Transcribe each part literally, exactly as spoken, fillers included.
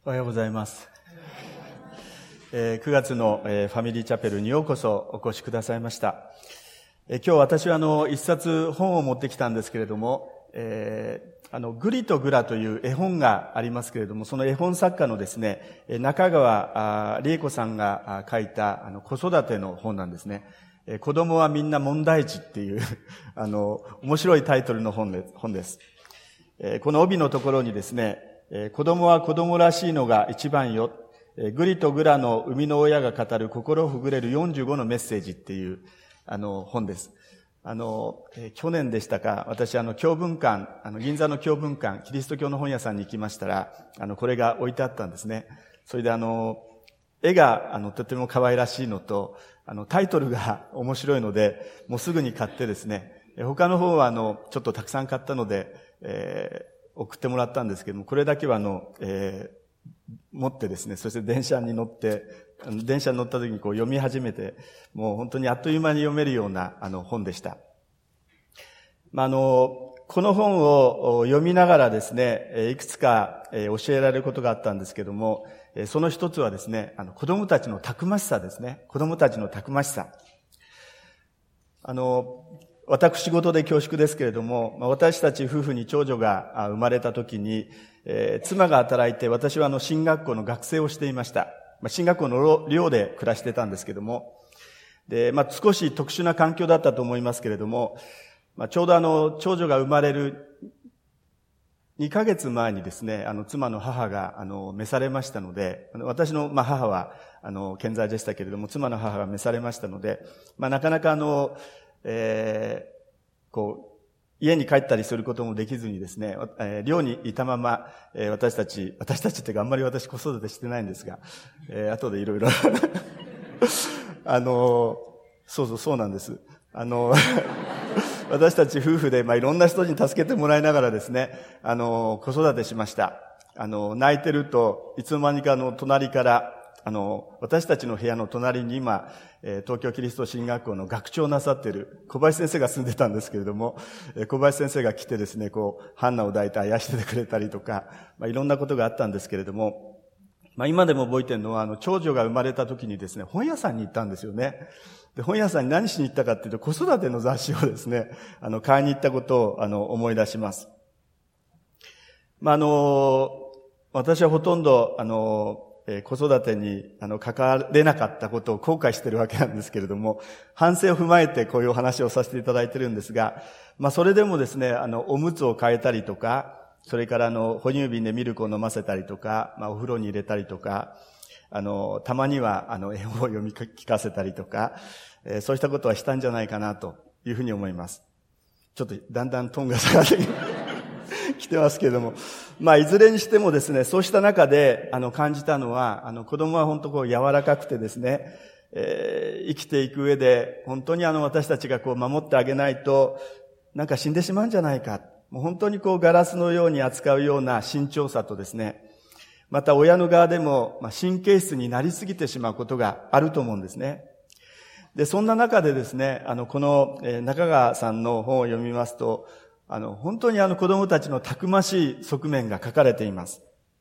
おはようございます。えー、くがつの、えー、ファミリーチャペルにようこそお越しくださいました。えー、今日私はあの一冊本を持ってきたんですけれども、えー、あのグリとグラという絵本がありますけれども、その絵本作家のですね、中川理恵子さんが書いたあの子育ての本なんですね。えー、子供はみんな問題児っていうあの面白いタイトルの本で、本です。えー、この帯のところにですね、子供は子供らしいのが一番よ。グリとグラの生みの親が語る心ほぐれるよんじゅうごのメッセージっていうあの本です。あの、えー、去年でしたか、私あの教文館、あの銀座の教文館、キリスト教の本屋さんに行きましたら、あのこれが置いてあったんですね。それであの絵があのとても可愛らしいのと、あのタイトルが面白いので、もうすぐに買ってですね、他の方はあのちょっとたくさん買ったので、えー送ってもらったんですけども、これだけはあの、えー、持ってですね、そして電車に乗って、電車に乗った時にこう読み始めて、もう本当にあっという間に読めるようなあの本でした。まあ、あの、この本を読みながらですね、いくつか教えられることがあったんですけども、その一つはですね、あの子供たちのたくましさですね。子供たちのたくましさ。あの、私事で恐縮ですけれども、私たち夫婦に長女が生まれた時に、えー、妻が働いて、私はあの進学校の学生をしていました。進学校の寮で暮らしてたんですけども、で、まあ、少し特殊な環境だったと思いますけれども、まあ、ちょうどあの長女が生まれるにかげつまえにですね、あの妻の母があの召されましたので、私のまあ母はあの健在でしたけれども、妻の母が召されましたので、まあ、なかなかあのえー、こう、家に帰ったりすることもできずにですね、えー、寮にいたまま、えー、私たち、私たちっていうかあんまり私子育てしてないんですが、えー、後でいろいろ、あの、そうそうそうなんです。あの、私たち夫婦で、まあ、いろんな人に助けてもらいながらですね、あの、子育てしました。あの、泣いてると、いつの間にかあの、隣から、あの、私たちの部屋の隣に今、東京キリスト神学校の学長をなさっている小林先生が住んでたんですけれども、小林先生が来てですね、こう、ハンナを抱いてあやしててくれたりとか、まあ、いろんなことがあったんですけれども、まあ、今でも覚えてるのは、あの、長女が生まれた時にですね、本屋さんに行ったんですよね。で、本屋さんに何しに行ったかっていうと、子育ての雑誌をですね、あの、買いに行ったことを、あの、思い出します。まあ、あの、私はほとんど、あの、子育てにあの関われなかったことを後悔しているわけなんですけれども、反省を踏まえてこういうお話をさせていただいているんですが、まあそれでもですね、あのおむつを変えたりとか、それからあの哺乳瓶でミルクを飲ませたりとか、まあお風呂に入れたりとか、あのたまにはあの絵本を読み聞かせたりとか、えー、そうしたことはしたんじゃないかなというふうに思います。ちょっとだんだんトーンが下がって来てますけれども、まあいずれにしてもですね、そうした中であの感じたのは、あの子供は本当こう柔らかくてですね、えー、生きていく上で本当にあの私たちがこう守ってあげないとなんか死んでしまうんじゃないか、もう本当にこうガラスのように扱うような慎重さとですね、また親の側でもまあ神経質になりすぎてしまうことがあると思うんですね。で、そんな中でですね、あのこの中川さんの本を読みますと、あの、本当にあの子供たちのたくましい側面が書かれています。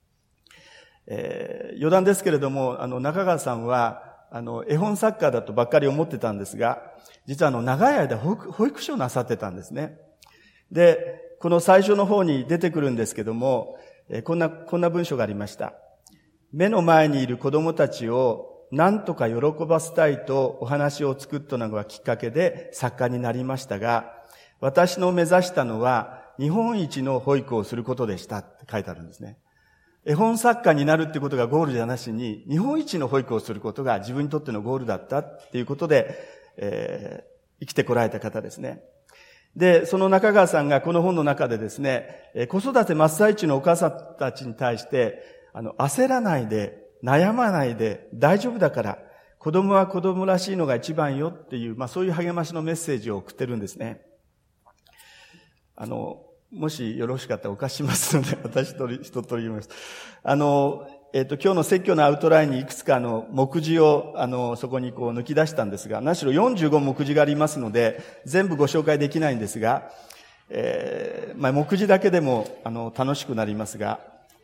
えー、余談ですけれども、あの、中川さんは、あの、絵本作家だとばっかり思ってたんですが、実はあの、長い間保育、保育士をなさってたんですね。で、この最初の方に出てくるんですけども、えー、こんな、こんな文章がありました。目の前にいる子供たちを何とか喜ばせたいとお話を作ったのがきっかけで作家になりましたが、私の目指したのは日本一の保育をすることでしたって書いてあるんですね。絵本作家になるってことがゴールじゃなしに、日本一の保育をすることが自分にとってのゴールだったっていうことで、えー、生きてこられた方ですね。で、その中川さんがこの本の中でですね、子育て真っ最中のお母さんたちに対して、あの、焦らないで、悩まないで、大丈夫だから、子供は子供らしいのが一番よっていう、まあそういう励ましのメッセージを送ってるんですね。あの、もしよろしかったらお貸ししますので、私と一通り言います。あの、えっと、今日の説教のアウトラインにいくつかの目次を、あの、そこにこう抜き出したんですが、何しろよんじゅうご目次がありますので、全部ご紹介できないんですが、えー、まあ、目次だけでも、あの、楽しくなりますが、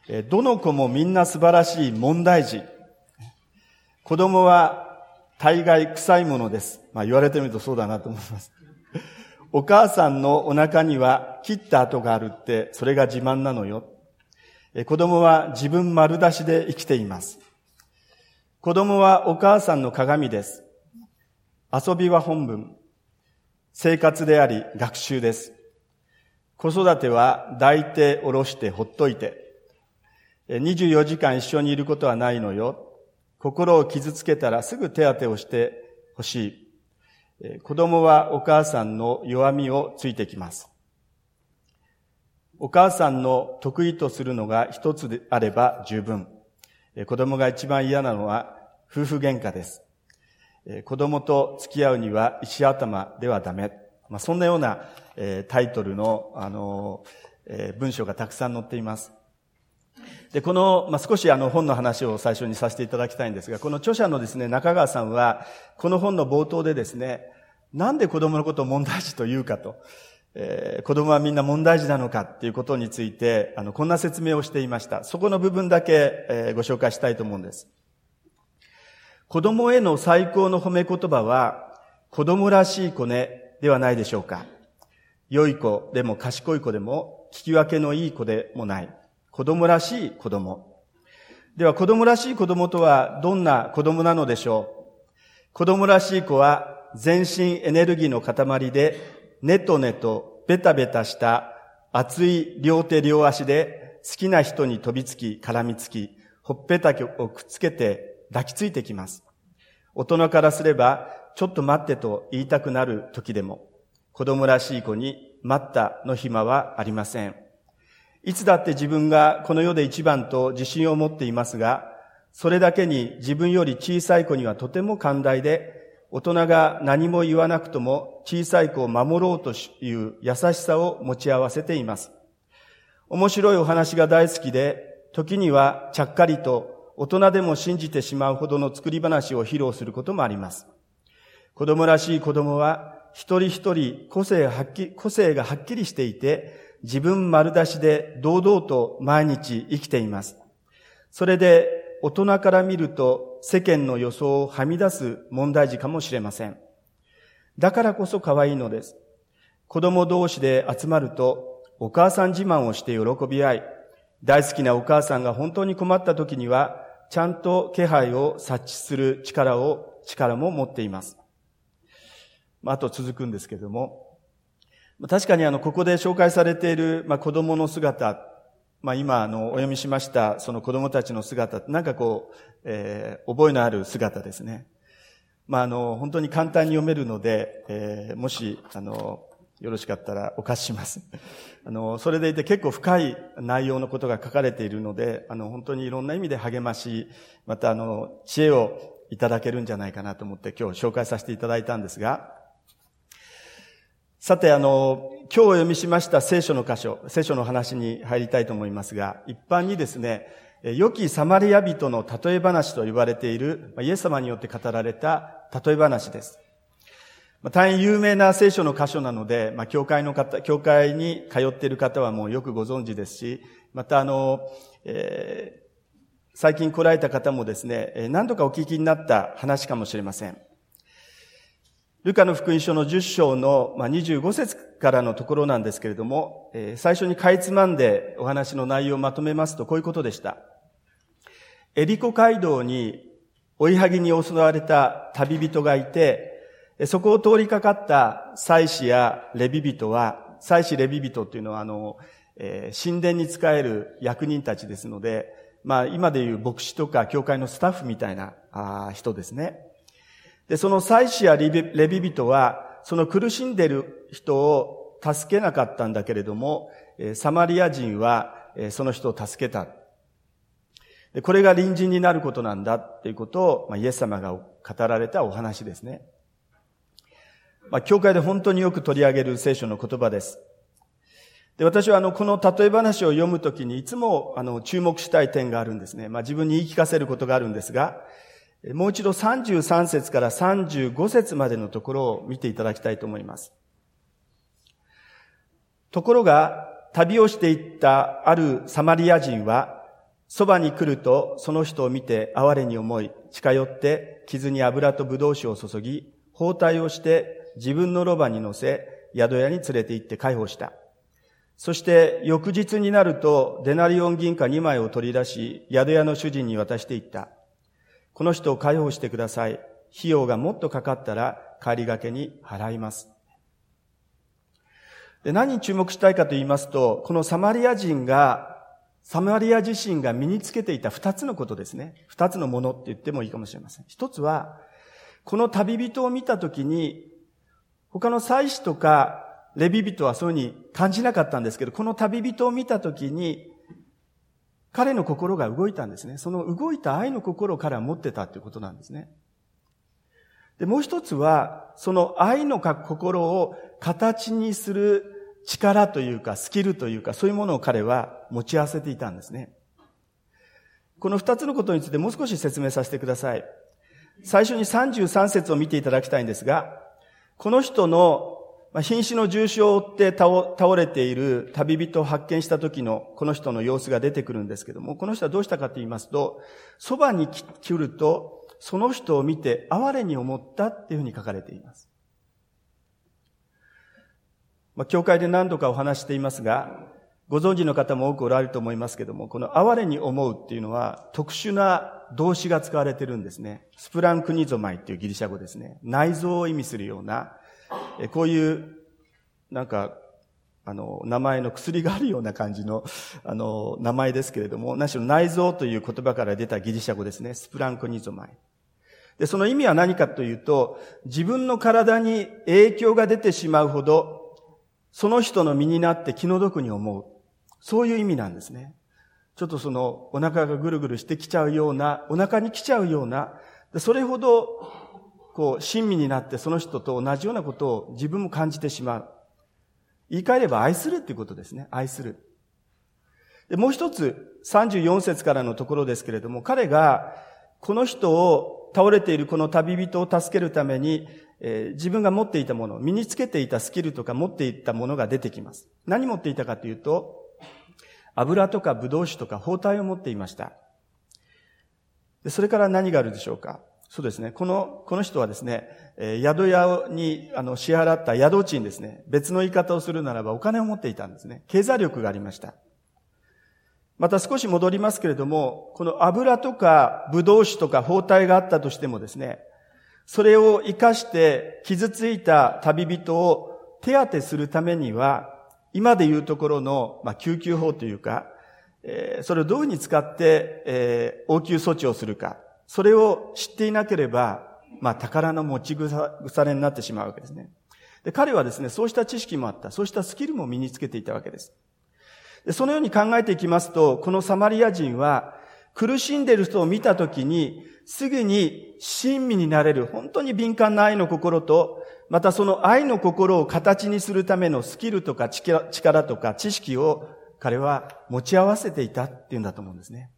どの子もみんな素晴らしい問題児。子供は大概臭いものです。まあ言われてみるとそうだなと思います。お母さんのお腹には切った跡があるって、それが自慢なのよ。子供は自分丸出しで生きています。子供はお母さんの鏡です。遊びは本分。生活であり学習です。子育ては抱いて下ろしてほっといて。にじゅうよじかん一緒にいることはないのよ。心を傷つけたらすぐ手当てをしてほしい。子供はお母さんの弱みをついてきます。お母さんの得意とするのが一つであれば十分。子供が一番嫌なのは夫婦喧嘩です。子供と付き合うには石頭ではダメ。まあ、そんなようなタイトルの、あの、文章がたくさん載っています。で、この、まあ、少しあの本の話を最初にさせていただきたいんですが、この著者のですね、中川さんは、この本の冒頭でですね、なんで子供のことを問題児というかと、えー、子供はみんな問題児なのかっていうことについて、あの、こんな説明をしていました。そこの部分だけ、えー、ご紹介したいと思うんです。子供への最高の褒め言葉は、子供らしい子ね、ではないでしょうか。良い子でも賢い子でも、聞き分けのいい子でもない。子供らしい子供。では、子供らしい子供とはどんな子供なのでしょう。子供らしい子は、全身エネルギーの塊で、ネトネト、ベタベタした熱い両手両足で好きな人に飛びつき、絡みつき、ほっぺたをくっつけて抱きついてきます。大人からすれば、ちょっと待ってと言いたくなる時でも、子供らしい子に待ったの暇はありません。いつだって自分がこの世で一番と自信を持っていますが、それだけに自分より小さい子にはとても寛大で、大人が何も言わなくとも小さい子を守ろうという優しさを持ち合わせています。面白いお話が大好きで、時にはちゃっかりと大人でも信じてしまうほどの作り話を披露することもあります。子供らしい子供は一人一人個性はっきり、個性がはっきりしていて、自分丸出しで堂々と毎日生きています。それで大人から見ると世間の予想をはみ出す問題児かもしれません。だからこそ可愛いのです。子供同士で集まるとお母さん自慢をして喜び合い、大好きなお母さんが本当に困った時にはちゃんと気配を察知する力を、力も持っています。あと続くんですけれども、確かにあの、ここで紹介されている、まあ、子供の姿、まあ、今あの、お読みしましたその子供たちの姿、なんかこう、えー、覚えのある姿ですね。まあ、あの、本当に簡単に読めるので、えー、もし、あの、よろしかったらお貸しします。あの、それでいて結構深い内容のことが書かれているので、あの、本当にいろんな意味で励まし、またあの、知恵をいただけるんじゃないかなと思って今日紹介させていただいたんですが、さてあの、今日お読みしました聖書の箇所、聖書の話に入りたいと思いますが、一般にですね、良きサマリア人の例え話と言われている、イエス様によって語られた例え話です。大変有名な聖書の箇所なので、まあ、教会の方、教会に通っている方はもうよくご存知ですし、またあの、えー、最近来られた方もですね、何度かお聞きになった話かもしれません。ルカの福音書のじゅっ章のにじゅうご節からのところなんですけれども、最初にかいつまんでお話の内容をまとめますとこういうことでした。エリコ街道に追いはぎに襲われた旅人がいて、そこを通りかかった祭司やレビ人は、祭司レビ人っていうのはあの、えー、神殿に仕える役人たちですので、まあ今でいう牧師とか教会のスタッフみたいなあ人ですね。で、その祭司やレビ、レビ人は、その苦しんでいる人を助けなかったんだけれども、サマリア人はその人を助けた。で、これが隣人になることなんだっていうことを、まあ、イエス様が語られたお話ですね。まあ、教会で本当によく取り上げる聖書の言葉です。で、私はあの、この例え話を読むときにいつもあの、注目したい点があるんですね。まあ、自分に言い聞かせることがあるんですが、もう一度さんじゅうさん節からさんじゅうご節までのところを見ていただきたいと思います。ところが、旅をしていったあるサマリア人は、 そばに来るとその人を見て哀れに思い、近寄って傷に油と葡萄酒を注ぎ、包帯をして自分のロバに乗せ、宿屋に連れて行って介抱した。そして翌日になるとデナリオン銀貨にまいを取り出し、宿屋の主人に渡していった。この人を介抱してください。費用がもっとかかったら帰りがけに払います。で、何に注目したいかと言いますと、このサマリア人が、サマリア自身が身につけていた二つのことですね。二つのものって言ってもいいかもしれません。一つは、この旅人を見たときに、他の祭司とかレビ人はそういうふうに感じなかったんですけど、この旅人を見たときに、彼の心が動いたんですね。その動いた愛の心を彼は持ってたということなんですね。で、もう一つは、その愛の心を形にする力というか、スキルというか、そういうものを彼は持ち合わせていたんですね。この二つのことについてもう少し説明させてください。最初にさんじゅうさん節を見ていただきたいんですが、この人の瀕死の重傷を負って倒れている旅人を発見した時のこの人の様子が出てくるんですけども、この人はどうしたかと言いますと、そばに来ると、その人を見て哀れに思ったっていうふうに書かれています。まあ、教会で何度かお話していますが、ご存知の方も多くおられると思いますけども、この哀れに思うっていうのは特殊な動詞が使われてるんですね。スプランクニゾマイっていうギリシャ語ですね。内臓を意味するような、こういう、なんか、あの、名前の薬があるような感じの、あの、名前ですけれども、何しろ内臓という言葉から出たギリシャ語ですね。スプランクニゾマイ。で、その意味は何かというと、自分の体に影響が出てしまうほど、その人の身になって気の毒に思う。そういう意味なんですね。ちょっとそのお腹がぐるぐるしてきちゃうような、お腹に来ちゃうような、それほど、こう、親身になってその人と同じようなことを自分も感じてしまう。言い換えれば愛するっていうことですね。愛する。で、もう一つ、さんじゅうよん節からのところですけれども、彼がこの人を、倒れているこの旅人を助けるために、えー、自分が持っていたもの、身につけていたスキルとか持っていたものが出てきます。何持っていたかというと、油とか葡萄酒とか包帯を持っていました。で、それから何があるでしょうか。そうですね。この、この人はですね、えー、宿屋にあの支払った宿賃ですね。別の言い方をするならばお金を持っていたんですね。経済力がありました。また少し戻りますけれども、この油とか葡萄酒とか包帯があったとしてもですね、それを生かして傷ついた旅人を手当てするためには、今でいうところの、まあ、救急法というか、えー、それをどういうふうに使って、えー、応急措置をするか、それを知っていなければ、まあ、宝の持ち腐れになってしまうわけですね。で、彼はですね、そうした知識もあった、そうしたスキルも身につけていたわけです。で、そのように考えていきますと、このサマリア人は、苦しんでいる人を見たときに、すぐに親身になれる、本当に敏感な愛の心と、またその愛の心を形にするためのスキルとか力とか知識を彼は持ち合わせていたっていうんだと思うんですね。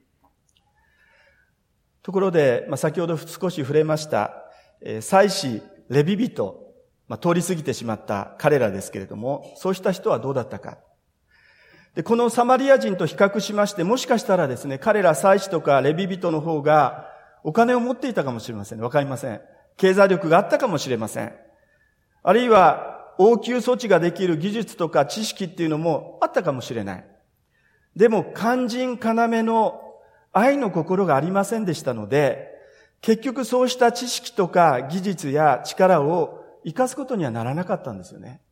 ところで、まあ、先ほど少し触れました、えー、祭司、レビ人、まあ、通り過ぎてしまった彼らですけれども、そうした人はどうだったか。で、このサマリア人と比較しまして、もしかしたらですね、彼ら祭司とかレビ人の方がお金を持っていたかもしれません。わかりません。経済力があったかもしれません。あるいは応急措置ができる技術とか知識っていうのもあったかもしれない。でも肝心要の愛の心がありませんでしたので、結局そうした知識とか技術や力を生かすことにはならなかったんですよね。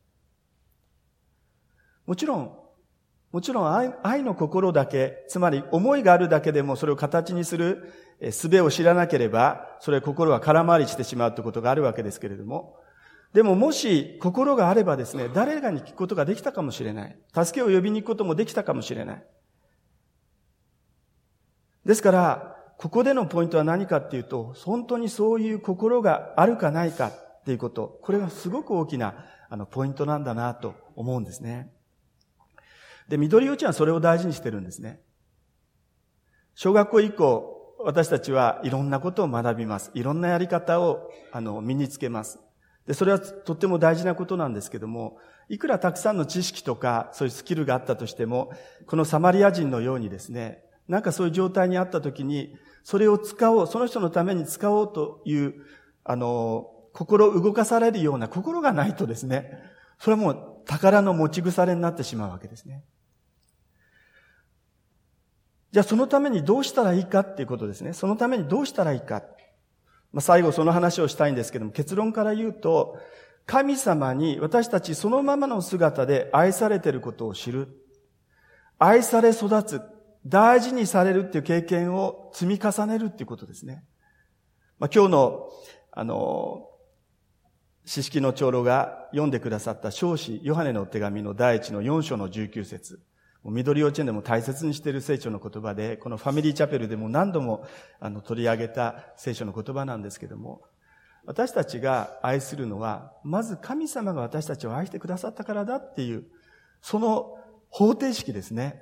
もちろん、もちろん 愛, 愛の心だけ、つまり思いがあるだけでもそれを形にする術を知らなければ、それ心は空回りしてしまうということがあるわけですけれども、でももし心があればですね、誰かに聞くことができたかもしれない。助けを呼びに行くこともできたかもしれない。ですから、ここでのポイントは何かっていうと、本当にそういう心があるかないかっていうこと、これがすごく大きなあのポイントなんだなと思うんですね。で、緑幼稚園はそれを大事にしてるんですね。小学校以降、私たちはいろんなことを学びます。いろんなやり方をあの身につけます。で、それはとっても大事なことなんですけども、いくらたくさんの知識とかそういうスキルがあったとしても、このサマリア人のようにですね、 なんかそういう状態にあったときに、それを使おう、その人のために使おうという、あの、心動かされるような心がないとですね、それはもう宝の持ち腐れになってしまうわけですね。じゃあそのためにどうしたらいいかっていうことですね。そのためにどうしたらいいか。まあ、最後その話をしたいんですけども、結論から言うと、神様に私たちそのままの姿で愛されていることを知る。愛され育つ。大事にされるっていう経験を積み重ねるっていうことですね。まあ、今日の、あの、詩式の長老が読んでくださった彰子ヨハネの手紙の第一のよん章のじゅうきゅう節。緑幼稚園でも大切にしている聖書の言葉で、このファミリーチャペルでも何度もあの取り上げた聖書の言葉なんですけども、私たちが愛するのは、まず神様が私たちを愛してくださったからだっていう、その方程式ですね。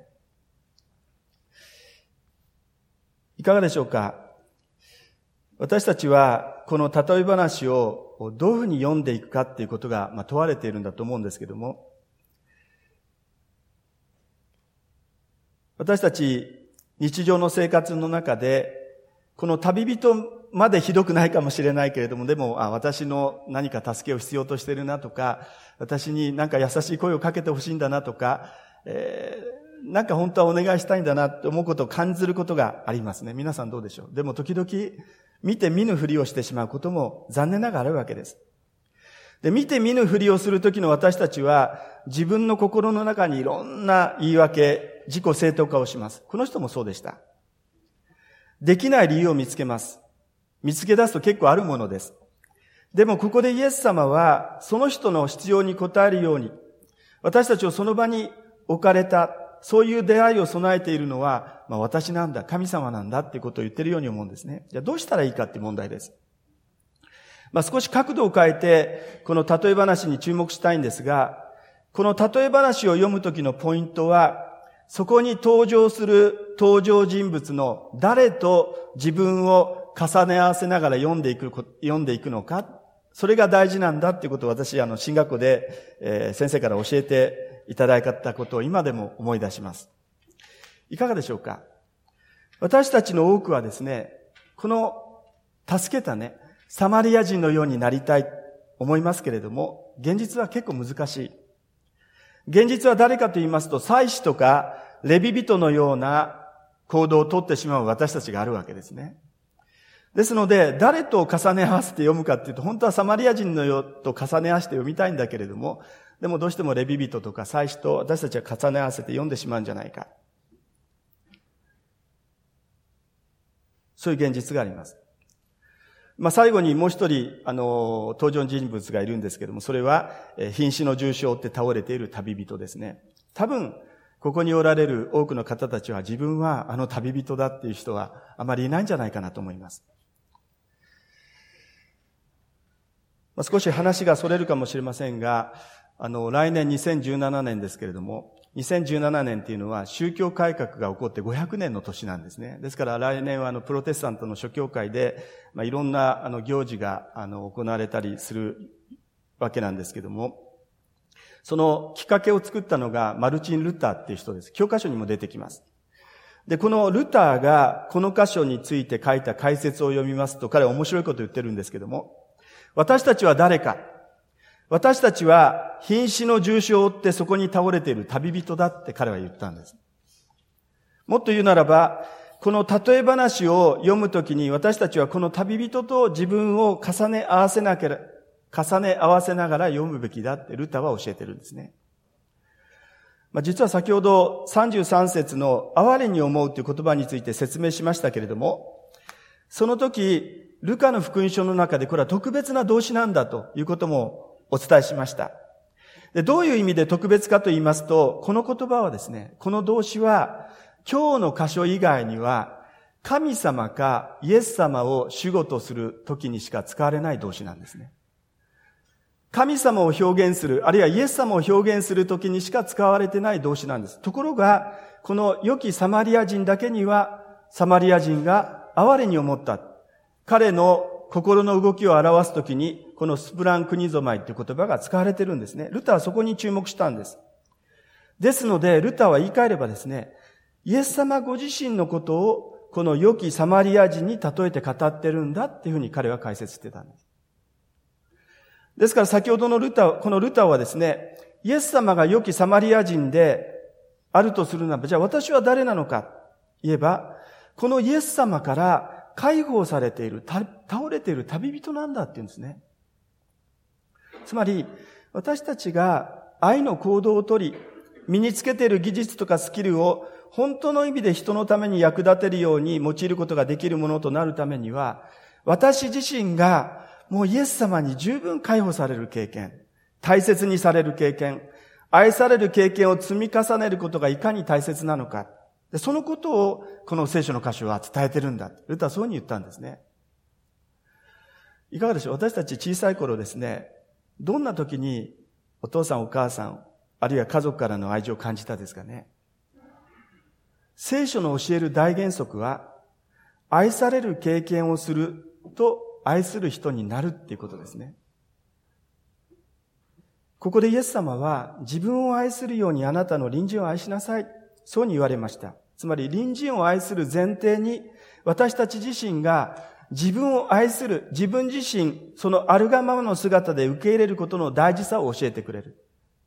いかがでしょうか。私たちはこの例え話をどういうふうに読んでいくかっていうことが、まあ、問われているんだと思うんですけども、私たち日常の生活の中で、この旅人までひどくないかもしれないけれども、でも、あ、私の何か助けを必要としているなとか、私になんか優しい声をかけてほしいんだなとか、えー、なんか本当はお願いしたいんだなと思うことを感じることがありますね。皆さんどうでしょう。でも時々見て見ぬふりをしてしまうことも残念ながらあるわけです。で、見て見ぬふりをするときの私たちは、自分の心の中にいろんな言い訳、自己正当化をします。この人もそうでした。できない理由を見つけます。見つけ出すと結構あるものです。でもここでイエス様は、その人の必要に応えるように、私たちをその場に置かれた、そういう出会いを備えているのは、まあ私なんだ、神様なんだっていうことを言ってるように思うんですね。じゃあどうしたらいいかっていう問題です。まあ少し角度を変えて、この例え話に注目したいんですが、この例え話を読むときのポイントは、そこに登場する登場人物の誰と自分を重ね合わせながら読んでいく、読んでいくのか、それが大事なんだっていうことを私、あの、進学校で、えー、先生から教えていただいたことを今でも思い出します。いかがでしょうか。私たちの多くはですね、この助けたね、サマリア人のようになりたい思いますけれども、現実は結構難しい。現実は誰かと言いますと、祭司とかレビ人のような行動をとってしまう私たちがあるわけですね。ですので、誰と重ね合わせて読むかっていうと、本当はサマリア人のよと重ね合わせて読みたいんだけれども、でもどうしてもレビ人とか祭司と私たちは重ね合わせて読んでしまうんじゃないか。そういう現実があります。まあ、最後にもう一人、あの、登場人物がいるんですけども、それは、瀕死の重傷を負って倒れている旅人ですね。多分、ここにおられる多くの方たちは自分はあの旅人だっていう人はあまりいないんじゃないかなと思います。まあ、少し話がそれるかもしれませんが、あの、来年にせんじゅうななねんですけれども、にせんじゅうななねんっていうのは宗教改革が起こってごひゃくねんの年なんですね。ですから来年はあのプロテスタントの諸教会で、まあ、いろんなあの行事があの行われたりするわけなんですけども、そのきっかけを作ったのがマルチン・ルターっていう人です。教科書にも出てきます。で、このルターがこの箇所について書いた解説を読みますと、彼は面白いことを言ってるんですけども、私たちは誰か、私たちは瀕死の重傷を負ってそこに倒れている旅人だって彼は言ったんです。もっと言うならば、この例え話を読むときに私たちはこの旅人と自分を重ね合わせなければ、重ね合わせながら読むべきだってルターは教えてるんですね。まあ、実は先ほどさんじゅうさん節の哀れに思うという言葉について説明しましたけれども、その時、ルカの福音書の中でこれは特別な動詞なんだということもお伝えしました。で、どういう意味で特別かと言いますと、この言葉はですね、この動詞は今日の箇所以外には神様かイエス様を主語とする時にしか使われない動詞なんですね。神様を表現する、あるいはイエス様を表現する時にしか使われてない動詞なんです。ところが、この良きサマリア人だけには、サマリア人が哀れに思った。彼の心の動きを表すときに、このスプランクニゾマイという言葉が使われてるんですね。ルターはそこに注目したんです。ですので、ルターは言い換えればですね、 イエス様ご自身のことをこの良きサマリア人に例えて語ってるんだっていうふうに彼は解説してたんです。ですから先ほどのルター、このルターはですね、イエス様が良きサマリア人であるとするならば、じゃあ私は誰なのか言えば、このイエス様から解放されている、倒れている旅人なんだって言うんですね。つまり、私たちが愛の行動をとり、身につけている技術とかスキルを本当の意味で人のために役立てるように用いることができるものとなるためには、私自身がもうイエス様に十分解放される経験、大切にされる経験、愛される経験を積み重ねることがいかに大切なのか。そのことをこの聖書の箇所は伝えてるんだ。ルターはそういうふうに言ったんですね。いかがでしょう？私たち小さい頃ですね、どんな時にお父さんお母さん、あるいは家族からの愛情を感じたですかね。聖書の教える大原則は、愛される経験をすると愛する人になるっていうことですね。ここでイエス様は自分を愛するようにあなたの隣人を愛しなさい。そうに言われました。つまり隣人を愛する前提に私たち自身が自分を愛する、自分自身そのあるがままの姿で受け入れることの大事さを教えてくれる。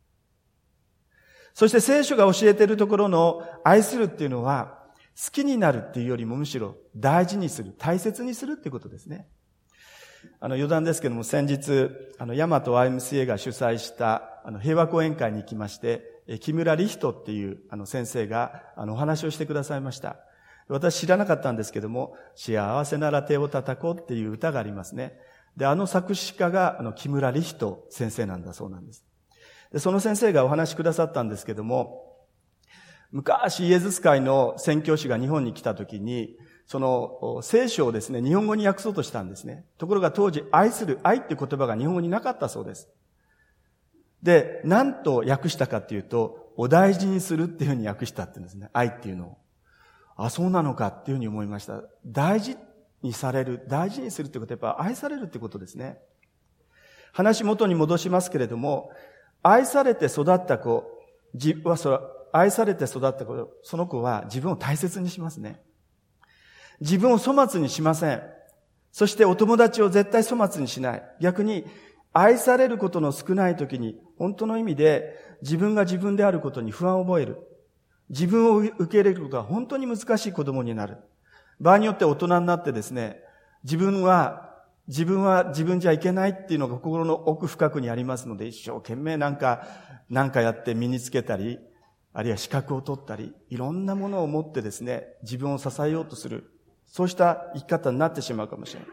そして聖書が教えているところの愛するっていうのは好きになるっていうよりもむしろ大事にする、大切にするっていうことですね。あの余談ですけども先日、あの、ヤマト アイエムシーエー が主催した、あの、平和講演会に行きまして、木村理人っていう、あの、先生が、あの、お話をしてくださいました。私知らなかったんですけども、幸せなら手を叩こうっていう歌がありますね。で、あの作詞家が、あの、木村理人先生なんだそうなんです。で、その先生がお話しくださったんですけども、昔イエズス会の宣教師が日本に来た時に、その聖書をですね、日本語に訳そうとしたんですね。ところが当時、愛する、愛っていう言葉が日本語になかったそうです。で、何と訳したかっていうと、お大事にするっていうふうに訳したっていうんですね。愛っていうのを。あ、そうなのかっていうふうに思いました。大事にされる、大事にするってことはやっぱ愛されるってことですね。話元に戻しますけれども、愛されて育った子、じはそ愛されて育った子、その子は自分を大切にしますね。自分を粗末にしません。そしてお友達を絶対粗末にしない。逆に愛されることの少ない時に本当の意味で自分が自分であることに不安を覚える。自分を受け入れることが本当に難しい子供になる。場合によって大人になってですね、自分は自分は自分じゃいけないっていうのが心の奥深くにありますので、一生懸命なんかなんかやって身につけたり、あるいは資格を取ったり、いろんなものを持ってですね、自分を支えようとする。そうした生き方になってしまうかもしれない。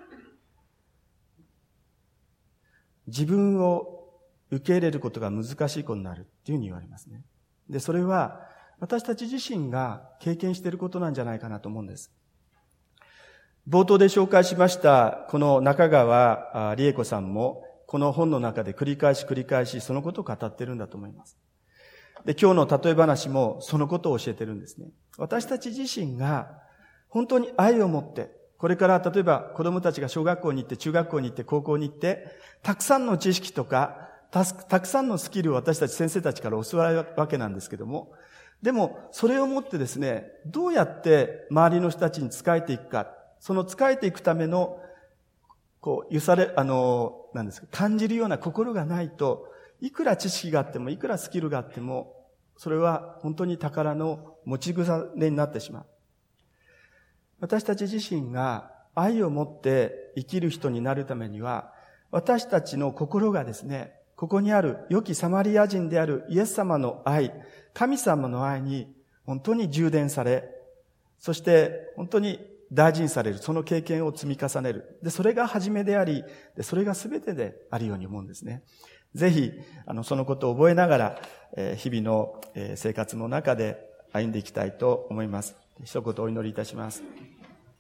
自分を受け入れることが難しい子になるっていうふうに言われますね。で、それは私たち自身が経験していることなんじゃないかなと思うんです。冒頭で紹介しましたこの中川理恵子さんもこの本の中で繰り返し繰り返しそのことを語っているんだと思います。で、今日の例え話もそのことを教えてるんですね。私たち自身が本当に愛を持って、これから例えば子供たちが小学校に行って、中学校に行って、高校に行って、たくさんの知識とか、た, たくさんのスキルを私たち先生たちから教わるわけなんですけども、でもそれをもってですね、どうやって周りの人たちに仕えていくか、その仕えていくための、こう、ゆされ、あの、なんですか、感じるような心がないと、いくら知識があっても、いくらスキルがあっても、それは本当に宝の持ち腐れになってしまう。私たち自身が愛を持って生きる人になるためには、私たちの心がですね、ここにある良きサマリア人であるイエス様の愛、神様の愛に本当に充電され、そして本当に大事にされる、その経験を積み重ねる。で、それが初めであり、それが全てであるように思うんですね。ぜひ、あの、そのことを覚えながら、えー、日々の、えー、生活の中で歩んでいきたいと思います。一言お祈りいたします。